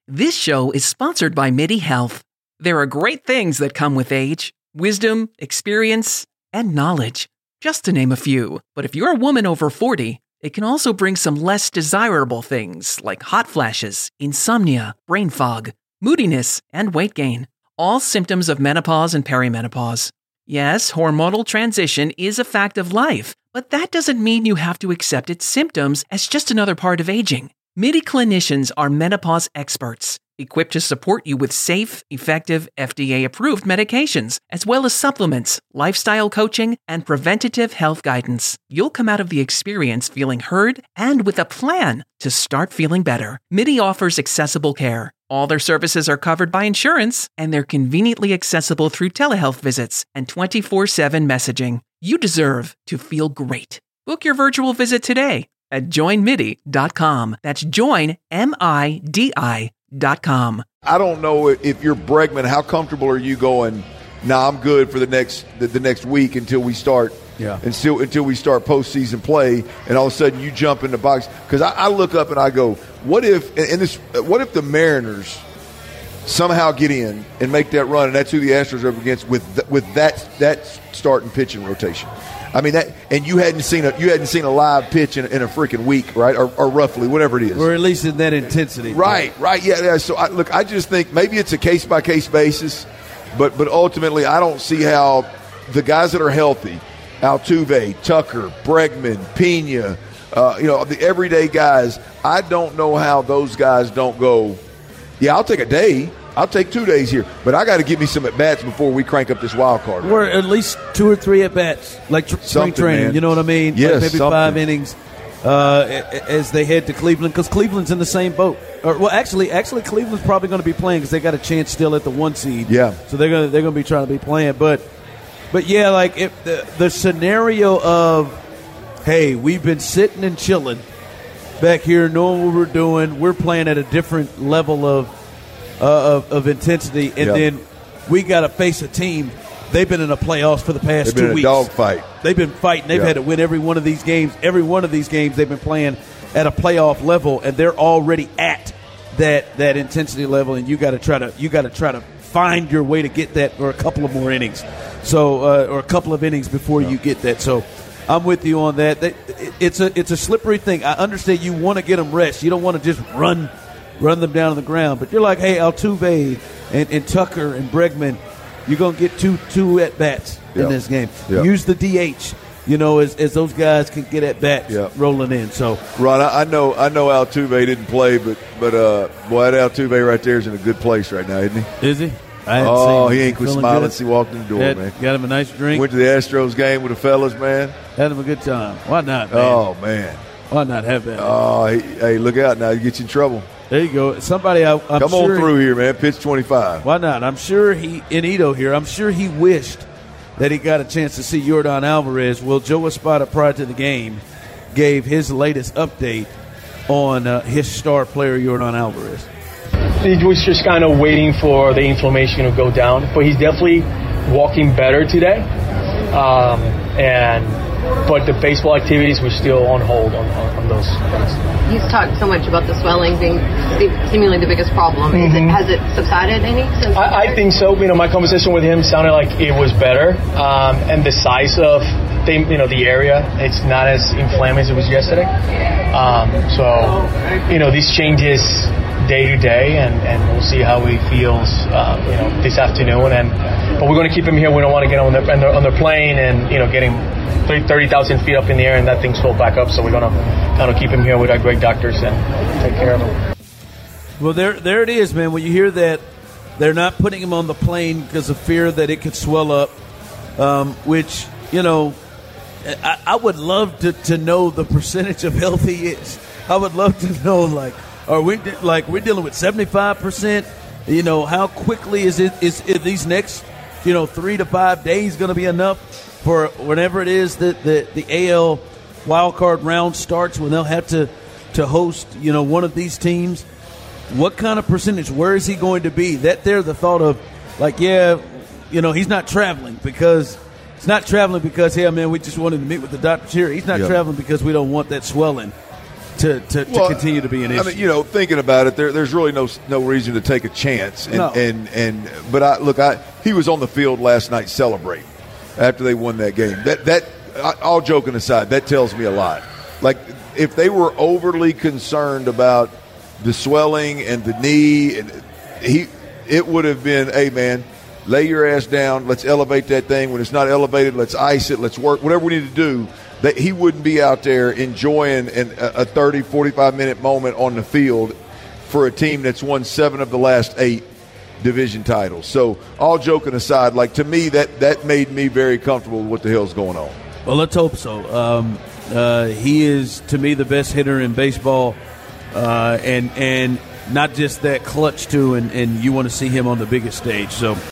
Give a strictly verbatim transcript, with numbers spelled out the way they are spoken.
This show is sponsored by MIDI Health. There are great things that come with age: wisdom, experience, and knowledge, just to name a few. But if you're a woman over forty, it can also bring some less desirable things like hot flashes, insomnia, brain fog, moodiness, and weight gain. All symptoms of menopause and perimenopause. Yes, hormonal transition is a fact of life, but that doesn't mean you have to accept its symptoms as just another part of aging. MIDI clinicians are menopause experts, equipped to support you with safe, effective, F D A-approved medications, as well as supplements, lifestyle coaching, and preventative health guidance. You'll come out of the experience feeling heard and with a plan to start feeling better. MIDI offers accessible care. All their services are covered by insurance, and they're conveniently accessible through telehealth visits and twenty-four seven messaging. You deserve to feel great. Book your virtual visit today at join midi dot com. That's join, M I D I dot com. I don't know if you're Bregman, how comfortable are you going, nah, I'm good for the next the, the next week until we start yeah. until, until we start postseason play, and all of a sudden you jump in the box. Because I, I look up and I go, what if and this what if the Mariners somehow get in and make that run, and that's who the Astros are up against with th- with that that starting pitching rotation. I mean that, and you hadn't seen a you hadn't seen a live pitch in, in a freaking week, right? Or, or roughly, whatever it is, or at least in that intensity, right? Right, yeah. yeah. So I, look, I just think maybe it's a case by case basis, but but ultimately, I don't see how the guys that are healthy, Altuve, Tucker, Bregman, Pena, uh, you know, the everyday guys. I don't know how those guys don't go. Yeah, I'll take a day. I'll take two days here, but I got to give me some at-bats before we crank up this wild card. Or at least two or three at-bats, like tr- spring training, man. You know what I mean? Yes, like maybe something. five innings uh, as they head to Cleveland, because Cleveland's in the same boat. Or, well, actually, actually, Cleveland's probably going to be playing because they got a chance still at the one seed. Yeah. So they're going to they're going to be trying to be playing. But, but yeah, like if the, the scenario of, hey, we've been sitting and chilling back here, knowing what we're doing, we're playing at a different level of Uh, of, of intensity, and yep. then we got to face a team. They've been in the playoffs for the past They've two been weeks. A dog fight. They've been fighting. They've yep. had to win every one of these games. Every one of these games they've been playing at a playoff level, and they're already at that that intensity level. And you got to try to you got to try to find your way to get that, or a couple of more innings. So, uh, or a couple of innings before yep. you get that. So, I'm with you on that. It's a it's a slippery thing. I understand you want to get them rest. You don't want to just run. run them down on the ground. But you're like, hey, Altuve and, and Tucker and Bregman, you're going to get two two at-bats yep. in this game. Yep. Use the D H, you know, as, as those guys can get at-bats yep. rolling in. So, Ron, I, I know I know Altuve didn't play, but, but uh, boy, that Altuve right there is in a good place right now, isn't he? Is he? I oh, seen he ain't quit smiling since he walked in the door, Had, man. Got him a nice drink. Went to the Astros game with the fellas, man. Had him a good time. Why not, man? Oh, man. Why not have that? Oh, he, hey, look out now. You get you in trouble. There you go. Somebody, I, I'm Come sure on through here, man. Pitch twenty-five. Why not? I'm sure he, Inido here, I'm sure he wished that he got a chance to see Yordan Alvarez. Well, Joe Espada, prior to the game, gave his latest update on uh, his star player, Yordan Alvarez. He was just kind of waiting for the inflammation to go down, but he's definitely walking better today. Um, and but the baseball activities were still on hold on, on, on those things. He's talked so much about the swelling being seemingly the biggest problem. Mm-hmm. Is it, has it subsided any? Since I, I think so. You know, my conversation with him sounded like it was better, um, and the size of the, you know, the area, it's not as inflamed as it was yesterday. Um, so, you know, these changes day to day, and, and we'll see how he feels, um, you know, this afternoon. And but we're going to keep him here. We don't want to get on the on the, on the plane and, you know, get him thirty thousand feet up in the air and that thing's full back up. So we're going to kind of keep him here with our great doctors and take care of him. Well, there there it is, man. When you hear that they're not putting him on the plane because of fear that it could swell up, um, which, you know, I, I would love to, to know the percentage of health he is. I would love to know, like, are we like we're dealing with seventy-five percent? You know, how quickly is it is, is these next, you know, three to five days going to be enough for whenever it is that the, the A L wild card round starts, when they'll have to, to host, you know, one of these teams? What kind of percentage? Where is he going to be? That there, the thought of, like, yeah, you know, he's not traveling because he's not traveling because, hey, man, we just wanted to meet with the doctors here. He's not yep. traveling because we don't want that swelling to, to, to well, continue to be an issue. I mean, you know, thinking about it, there, there's really no no reason to take a chance. And, no. and and but I look, I he was on the field last night celebrating after they won that game. That that all joking aside, that tells me a lot. Like if they were overly concerned about the swelling and the knee, and he, it would have been, hey man, lay your ass down. Let's elevate that thing. When it's not elevated, let's ice it. Let's work whatever we need to do. That he wouldn't be out there enjoying an, a thirty, forty-five minute moment on the field for a team that's won seven of the last eight division titles. So all joking aside, like to me, that, that made me very comfortable with what the hell's going on. Well, let's hope so. Um, uh, he is, to me, the best hitter in baseball, uh, and and not just that clutch, too, and, and you want to see him on the biggest stage. So.